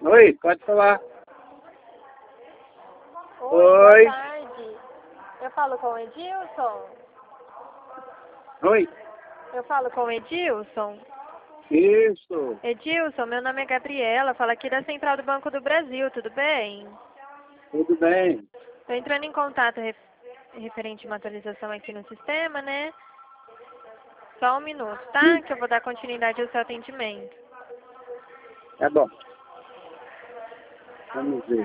Oi, pode falar. Oi, Oi. boa tarde. Eu falo com o Edilson? Oi. Eu falo com o Edilson? Isso. Edilson, meu nome é Gabriela, falo aqui da Central do Banco do Brasil, tudo bem? Tudo bem. Estou entrando em contato referente a uma atualização aqui no sistema, né? Só um minuto, tá? Que eu vou dar continuidade ao seu atendimento. Tá bom. Vamos ver.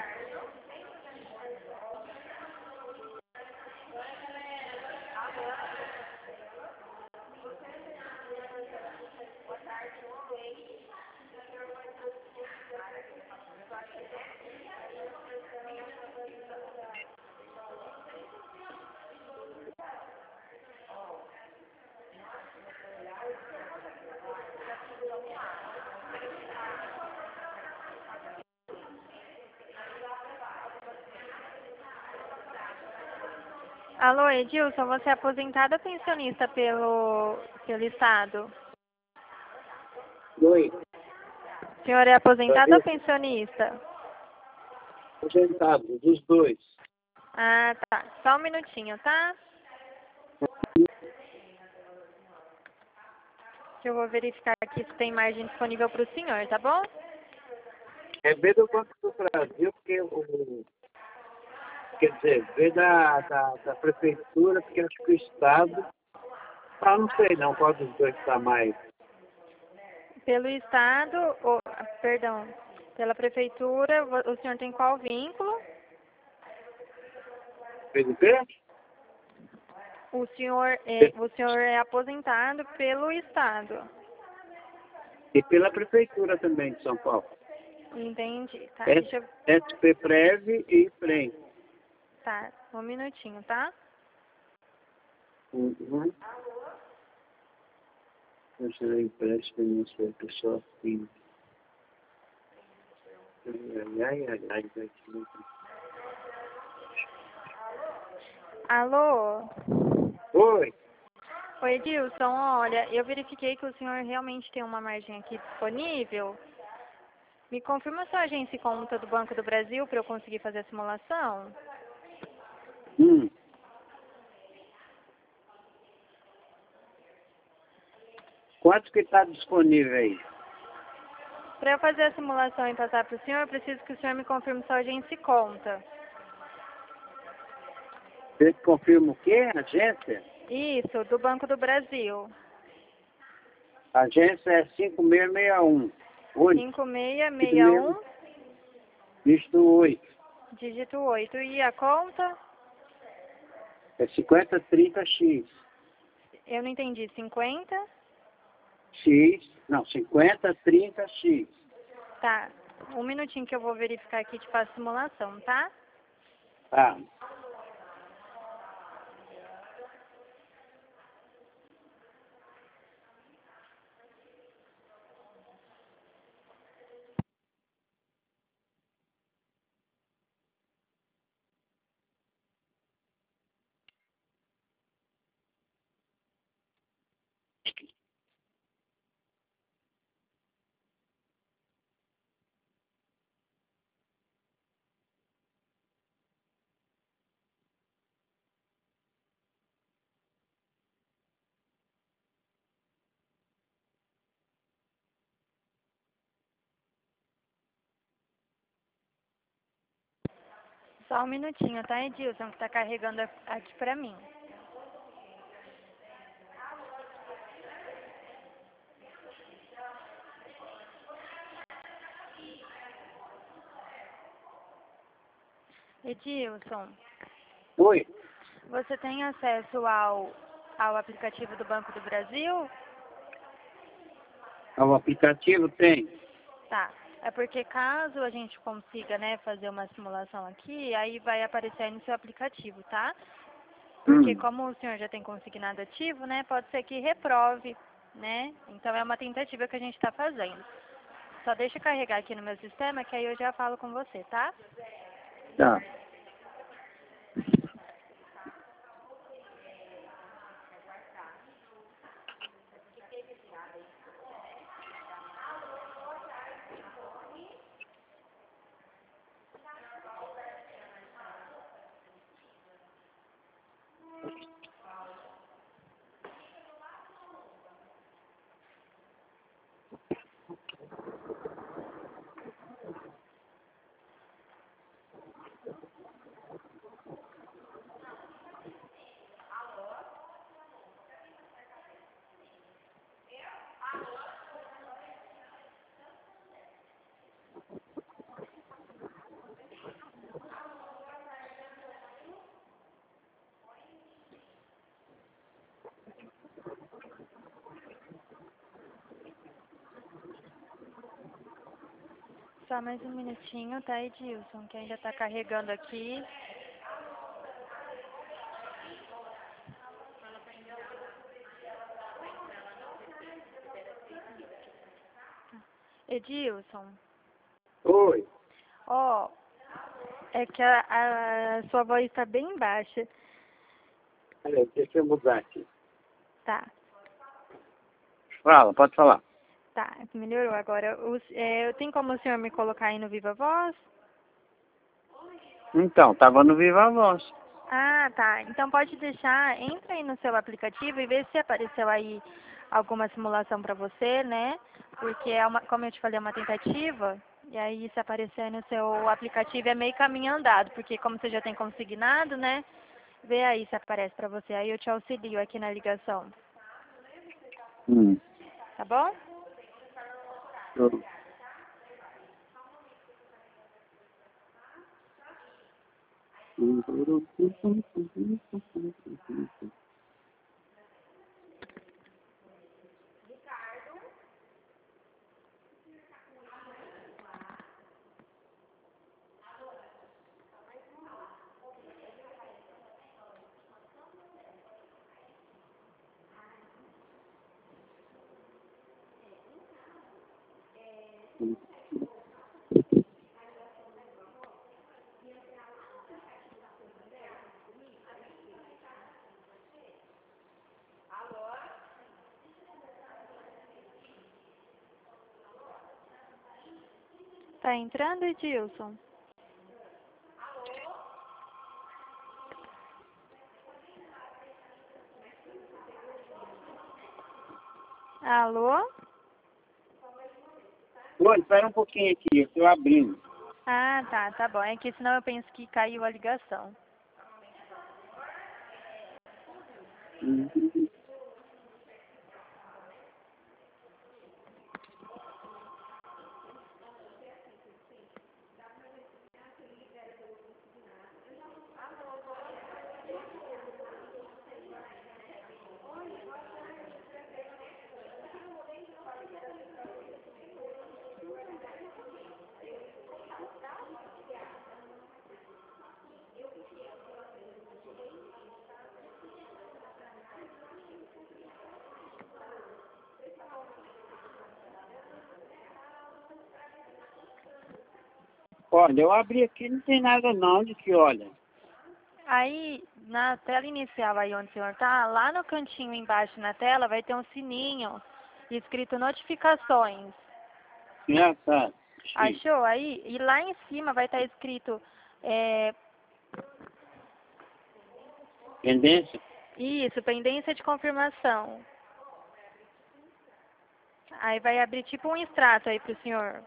Alô, Edilson, você é aposentado ou pensionista pelo Estado? Oi. O senhor é aposentado ou pensionista? Aposentado, dos dois. Ah, tá. Só um minutinho, tá? Que eu vou verificar aqui se tem margem disponível para o senhor, tá bom? É ver do Banco do Brasil, porque quer dizer, ver da prefeitura, porque acho que o Estado, não sei não qual dos dois está mais. Pelo Estado, perdão, pela Prefeitura, o senhor tem qual vínculo? Fez o quê? O senhor é aposentado pelo Estado. E pela prefeitura também de São Paulo. Entendi. Tá, SP-Prev e FREM. Tá, um minutinho, tá? Uhum. Eu serei empréstimo, não sei, pessoa física. Ai. Alô? Oi. Oi, Edilson, olha, eu verifiquei que o senhor realmente tem uma margem aqui disponível. Me confirma sua agência e conta do Banco do Brasil para eu conseguir fazer a simulação? Quanto que está disponível aí? Para eu fazer a simulação e passar para o senhor, eu preciso que o senhor me confirme sua agência e conta. Você confirma o quê? Agência? Isso, do Banco do Brasil. A agência é 5661. 5661, Dígito 8. dígito 8. E a conta? É 5030X. Eu não entendi. 50? Não, 5030X. Tá. Um minutinho que eu vou verificar aqui e te faço a simulação, tá? Tá. Só um minutinho, tá, Edilson, que tá carregando aqui pra mim. Edilson, Oi. você tem acesso ao aplicativo do Banco do Brasil? O aplicativo tem. Tá. É porque caso a gente consiga, né, fazer uma simulação aqui, aí vai aparecer aí no seu aplicativo, tá? Porque como o senhor já tem consignado ativo, né, pode ser que reprove, né? Então é uma tentativa que a gente está fazendo. Só deixa eu carregar aqui no meu sistema que aí eu já falo com você, tá? Tá. Só mais um minutinho, tá, Edilson? Que ainda tá carregando aqui. Edilson, Oi. ó, é que a sua voz tá bem baixa. Peraí, deixa eu mudar aqui. Tá, Fala, pode falar. tá, melhorou agora. Eu tenho como o senhor me colocar aí no Viva Voz? Então, tava no Viva Voz. Ah, tá. Então pode deixar, entra aí no seu aplicativo e vê se apareceu aí alguma simulação para você, né? Porque é uma, como eu te falei, é uma tentativa. E aí se aparecer aí no seu aplicativo é meio caminho andado, porque como você já tem consignado, né? Vê aí se aparece para você. Aí eu te auxilio aqui na ligação. Hum. Tá bom? Eu- Tá entrando, Edilson? Alô? Oi, espera um pouquinho aqui, eu estou abrindo. Ah, tá, tá bom. É que senão eu penso que caiu a ligação. Olha, eu abri aqui, não tem nada não de que olha. Aí, na tela inicial aí onde o senhor tá, lá no cantinho embaixo na tela vai ter um sininho escrito notificações. Ah, tá. Sim. Achou aí? E lá em cima vai estar escrito é, Tendência? isso, pendência de confirmação. Aí vai abrir tipo um extrato aí pro senhor.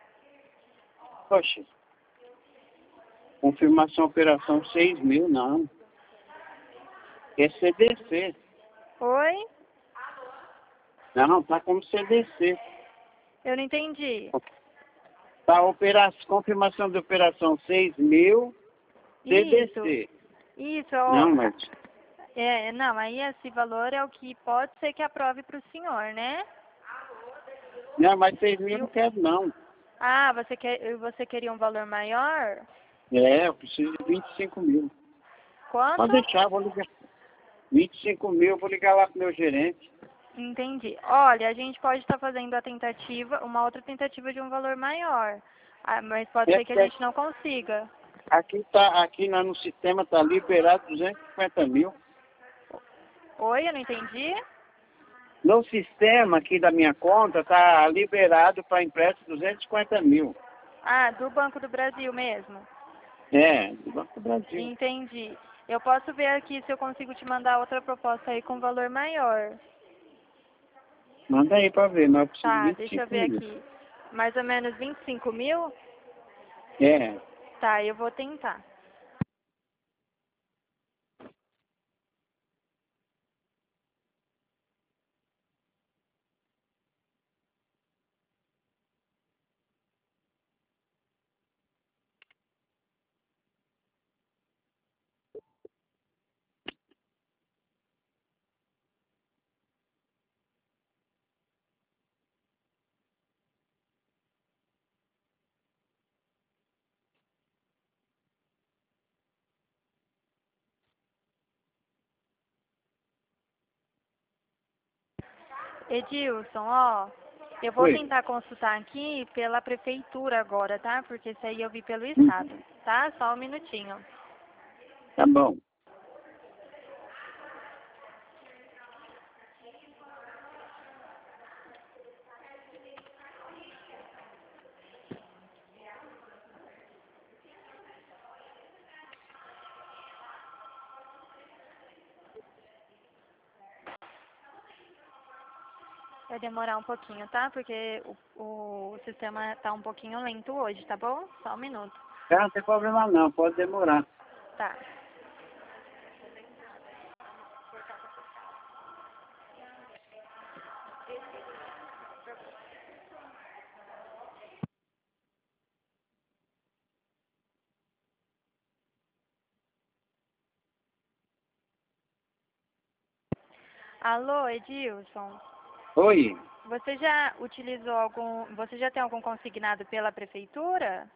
Poxa, confirmação operação 6.000, não. É CDC. Oi? Não, tá como CDC. Eu não entendi. Tá confirmação de operação 6.000, Isso, CDC. isso, ó. Não, mas... Não, aí esse valor é o que pode ser que aprove pro senhor, né? Não, mas 6.000 E eu não o- quero, não. Ah, você queria um valor maior? É, eu preciso de 25.000. Pode Quanto? deixar, vou ligar. 25.000, eu vou ligar lá pro meu gerente. Entendi. Olha, a gente pode estar fazendo a tentativa, uma outra tentativa de um valor maior. Ah, mas pode É, ser que a gente não consiga. aqui no sistema tá liberado 250.000. Oi, eu não entendi? No sistema aqui da minha conta tá liberado para empréstimo 250.000. Ah, do Banco do Brasil mesmo. É, do Banco do Brasil. Entendi. Eu posso ver aqui se eu consigo te mandar outra proposta aí com valor maior. Manda aí para ver, mas eu preciso de Tá, vinte e deixa eu cinco ver mil. aqui. Mais ou menos 25 mil? É, Tá, eu vou tentar. Edilson, ó, eu vou Oi. tentar consultar aqui pela prefeitura agora, tá? Porque isso aí eu vi pelo estado, tá? Só um minutinho. Tá bom. Vai demorar um pouquinho, tá? Porque o sistema tá um pouquinho lento hoje, tá bom? Só um minuto. Não tem problema não, pode demorar. Tá. Alô, Edilson? Oi. Você já utilizou algum... Você já tem algum consignado pela prefeitura?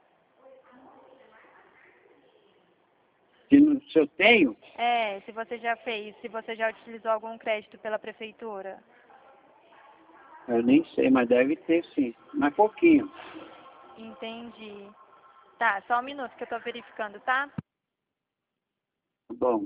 Se eu tenho, É, se você já fez, se você já utilizou algum crédito pela prefeitura. eu nem sei, mas deve ter sim. Mas pouquinho. Entendi. Tá, só um minuto que eu tô verificando, tá? Tá bom.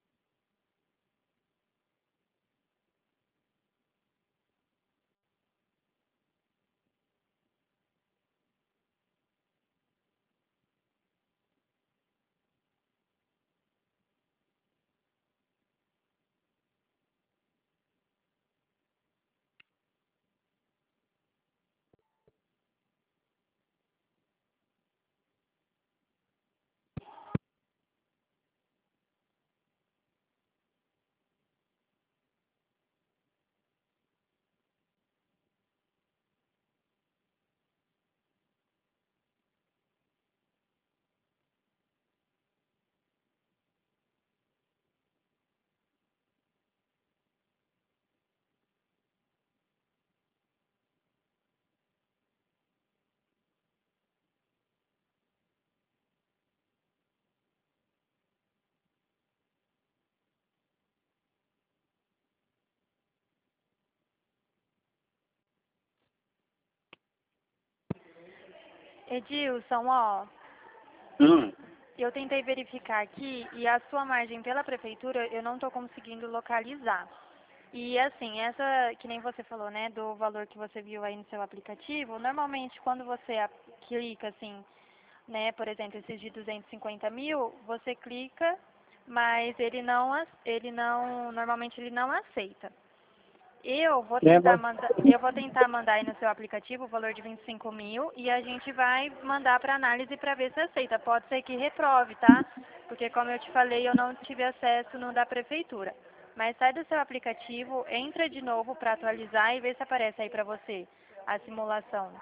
Edilson, ó, Hum. eu tentei verificar aqui e a sua margem pela prefeitura eu não tô conseguindo localizar. E assim, essa, que nem você falou, né, do valor que você viu aí no seu aplicativo, normalmente quando você clica assim, né, por exemplo, esses de 250 mil, você clica, mas normalmente ele não aceita. É, mas Eu vou tentar mandar aí no seu aplicativo o valor de 25 mil e a gente vai mandar para análise para ver se aceita. Pode ser que reprove, tá? Porque como eu te falei, eu não tive acesso no da prefeitura. Mas sai do seu aplicativo, entra de novo para atualizar e vê se aparece aí para você a simulação.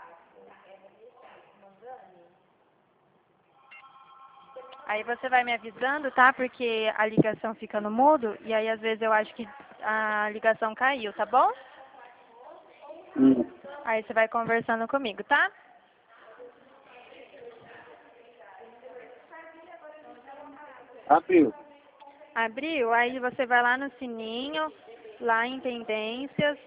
Aí você vai me avisando, tá? Porque a ligação fica no mudo e aí às vezes eu acho que a ligação caiu, tá bom? hum. Aí você vai conversando comigo, tá? Abriu. Abriu, aí você vai lá no sininho, lá em tendências.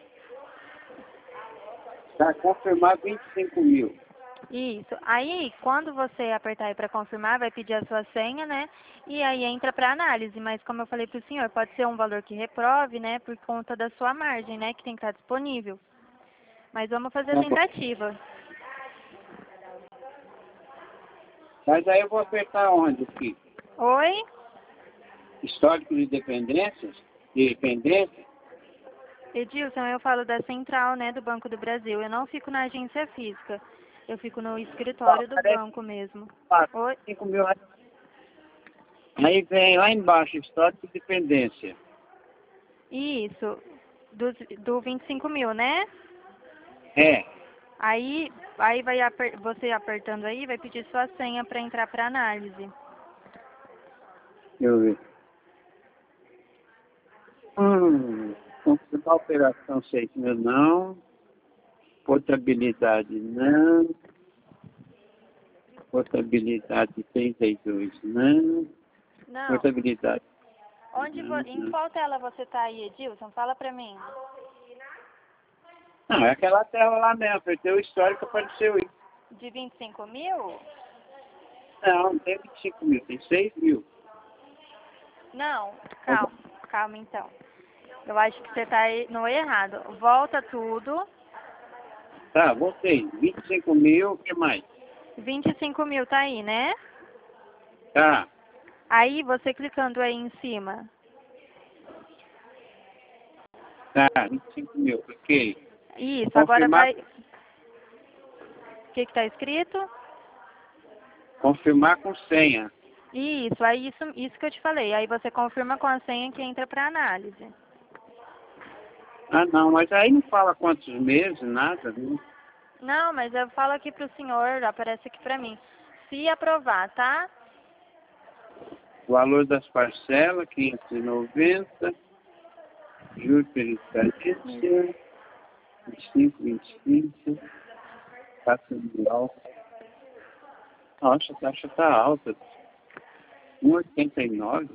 Está confirmado 25 mil. Isso. Aí, quando você apertar aí para confirmar, vai pedir a sua senha, né? E aí entra para análise. Mas como eu falei para o senhor, pode ser um valor que reprove, né? Por conta da sua margem, né? Que tem que estar disponível. Mas vamos fazer a Tá bom. tentativa. Mas aí eu vou apertar onde aqui? Oi? Histórico de dependências? De dependência? Edilson, eu falo da central, né? Do Banco do Brasil. Eu não fico na agência física. Eu fico no escritório do Parece banco mesmo. que Oi? 5 mil. Aí vem lá embaixo, histórico de dependência. Isso. Do 25 mil, né? É. Aí você apertando aí, vai pedir sua senha para entrar para análise. Deixa eu ver. Confirmar a operação 6 mil, não. Portabilidade, não. Portabilidade 32, não. Não. Portabilidade, Em não. qual tela você tá aí, Edilson? Fala para mim. Não, é aquela tela lá mesmo, apertei o histórico, apareceu aí. De 25 mil? Não, não tem 25 mil, tem 6 mil. Não, calma então. Eu acho que você tá aí no errado. Volta tudo. Tá, voltei. 25 mil, o que mais? 25 mil tá aí, né? Tá, Aí você clicando aí em cima. tá, 25 mil, ok. Isso, agora Confirmar, vai. O que tá escrito? confirmar com senha. Isso, aí isso que eu te falei. Aí você confirma com a senha que entra para análise. Ah, não, mas aí não fala quantos meses, nada, né? Não, mas eu falo aqui pro senhor, aparece aqui para mim. Se aprovar, tá? O valor das parcelas, 590, juros peritalícia, 25, taxa anual. Nossa, a taxa tá alta. 1,89.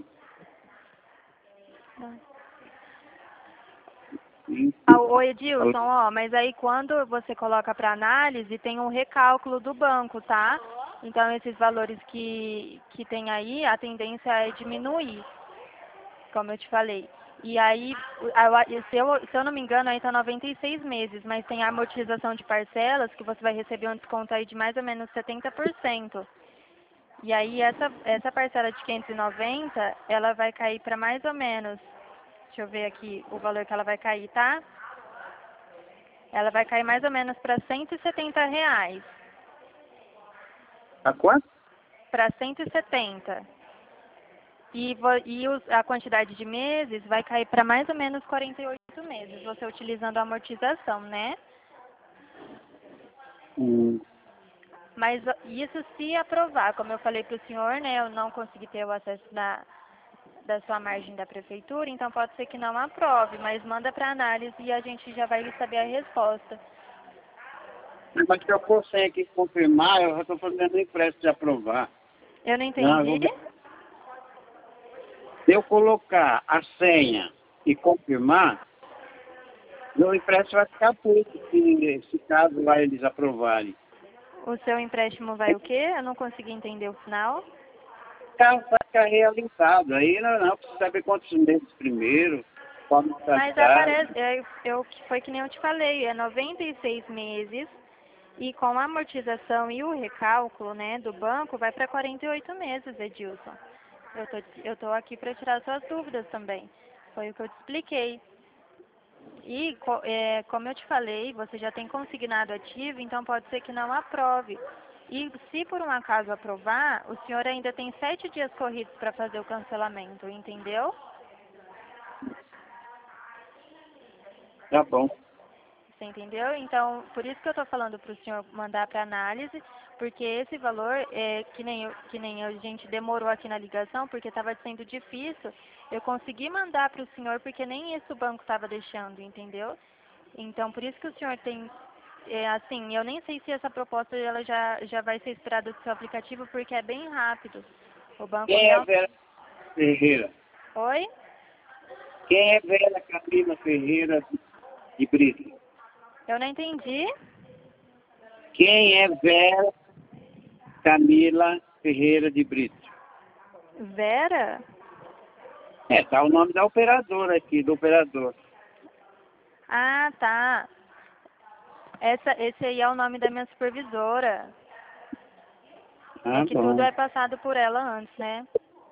Ô Edilson, ó, mas aí quando você coloca para análise, tem um recálculo do banco, tá? Então esses valores que tem aí, a tendência é diminuir, como eu te falei. E aí, se eu não me engano, aí tá 96 meses, mas tem a amortização de parcelas, que você vai receber um desconto aí de mais ou menos 70%. E aí essa parcela de 590, ela vai cair para mais ou menos, deixa eu ver aqui o valor que ela vai cair, tá? Ela vai cair mais ou menos para R$ 170. A quanto? Para 170. A quantidade de meses vai cair para mais ou menos 48 meses, você utilizando a amortização, né? Hum. Mas isso se aprovar, como eu falei para o senhor, né? Eu não consegui ter o acesso da sua margem da prefeitura, então pode ser que não aprove, mas manda para análise e a gente já vai saber a resposta. Mas se eu for sem aqui confirmar, eu já estou fazendo o empréstimo de aprovar. Eu não Não, entendi. se eu colocar a senha e confirmar, meu empréstimo vai ficar pronto, se caso lá eles aprovarem. O seu empréstimo vai o quê? Eu não consegui entender o final. Vai ficar realizado. Aí não precisa saber quantos meses primeiro, como Mas está. aparece, foi que nem eu te falei, é 96 meses e com a amortização e o recálculo, né, do banco vai para 48 meses, Edilson. Eu tô aqui para tirar suas dúvidas também. Foi o que eu te expliquei. E, como eu te falei, você já tem consignado ativo, então pode ser que não aprove. E se por um acaso aprovar, o senhor ainda tem 7 dias corridos para fazer o cancelamento, entendeu? Tá bom. Você entendeu? Então, por isso que eu estou falando para o senhor mandar para análise, porque esse valor, que nem a gente demorou aqui na ligação, porque estava sendo difícil, eu consegui mandar para o senhor, porque nem isso o banco estava deixando, entendeu? Então, por isso que o senhor tem, assim, eu nem sei se essa proposta ela já vai ser esperada do seu aplicativo, porque é bem rápido. O banco Quem é real... Vera Ferreira? Oi? Quem é Vera Camila Ferreira de Brito? Eu não entendi. Quem é Vera Camila Ferreira de Brito? Vera? Tá o nome da operadora aqui, do operador. Ah, tá. Esse aí é o nome da minha supervisora. É Ah, que tudo bom. é passado por ela antes, né?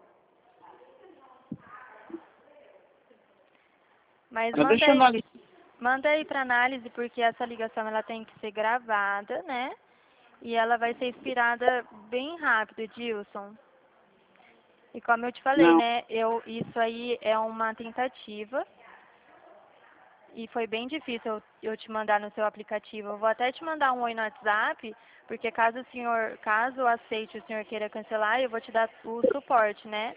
Mas Mas deixa eu analisar. manda aí para análise, porque essa ligação ela tem que ser gravada, né? E ela vai ser expirada bem rápido, Edilson. E como eu te falei, Não, né? Isso aí é uma tentativa. E foi bem difícil eu te mandar no seu aplicativo. Eu vou até te mandar um oi no WhatsApp, porque caso aceite o senhor queira cancelar, eu vou te dar o suporte, né?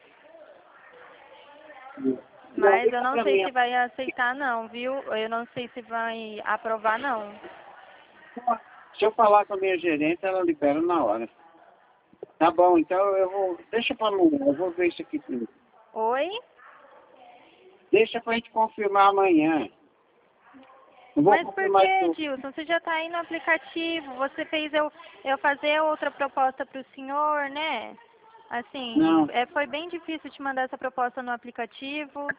não, Mas liga eu não pra sei mim. se vai aceitar não, viu? Eu não sei se vai aprovar não. Se eu falar com a minha gerente, ela libera na hora. Tá bom, então eu vou. Deixa pra amanhã, eu vou ver isso aqui primeiro. Oi? Deixa pra gente confirmar amanhã. Não vou Mas por fazer mais que, tudo. Edilson? Você já está aí no aplicativo, você fez eu fazer outra proposta para o senhor, né? Assim, Não, foi bem difícil te mandar essa proposta no aplicativo.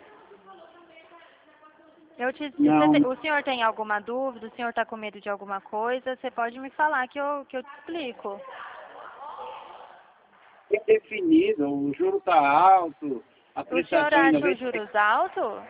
não. O senhor tem alguma dúvida? O senhor está com medo de alguma coisa? Você pode me falar que eu te explico. É definido, o juro está alto, a O senhor prestação em acha os 90, juros altos?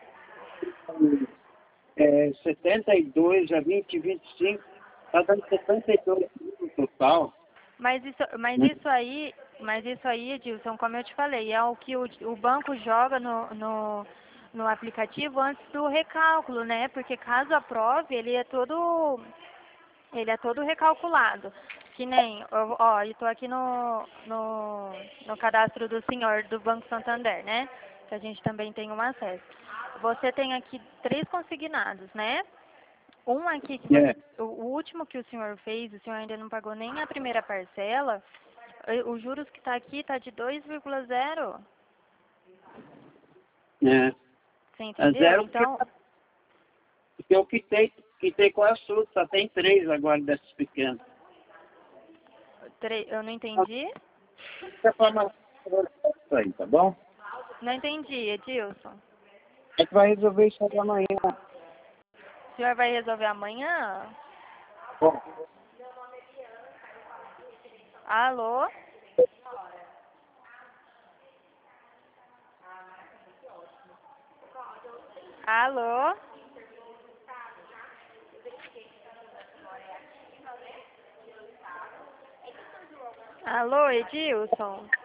72 a 20, 25, está dando 72 no total. Né? Mas isso aí, Edilson, como eu te falei, é o que o banco joga no aplicativo antes do recálculo, né? Porque caso aprove, ele é todo recalculado. Que nem, ó, eu tô aqui no cadastro do senhor do Banco Santander, né? Que a gente também tem um acesso. Você tem aqui 3 consignados, né? Um aqui que É, o último que o senhor fez, o senhor ainda não pagou nem a primeira parcela, os juros que está aqui está de 2,0. é. Você É entendeu? zero Então, porque eu quitei quase tudo, só tem 3 agora desses pequenos. eu não entendi. Essa forma isso aí, tá bom? Não entendi, Edilson. É que vai resolver isso aí amanhã. O senhor vai resolver amanhã? Bom, Alô? Alô? Alô, Edilson?